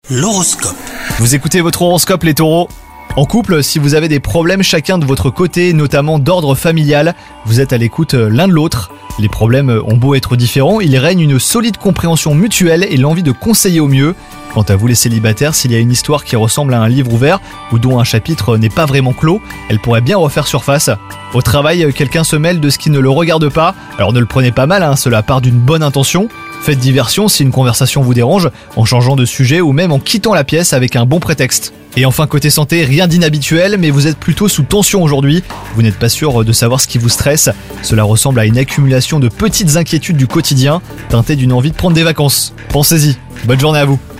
L'horoscope. Vous écoutez votre horoscope les taureaux. En couple, si vous avez des problèmes chacun de votre côté, notamment d'ordre familial, vous êtes à l'écoute l'un de l'autre. Les problèmes ont beau être différents, il règne une solide compréhension mutuelle et l'envie de conseiller au mieux. Quant à vous les célibataires, s'il y a une histoire qui ressemble à un livre ouvert ou dont un chapitre n'est pas vraiment clos, elle pourrait bien refaire surface. Au travail, quelqu'un se mêle de ce qui ne le regarde pas, alors ne le prenez pas mal, cela part d'une bonne intention. Faites diversion si une conversation vous dérange, en changeant de sujet ou même en quittant la pièce avec un bon prétexte. Et enfin côté santé, rien d'inhabituel, mais vous êtes plutôt sous tension aujourd'hui. Vous n'êtes pas sûr de savoir ce qui vous stresse. Cela ressemble à une accumulation de petites inquiétudes du quotidien, teintées d'une envie de prendre des vacances. Pensez-y, bonne journée à vous.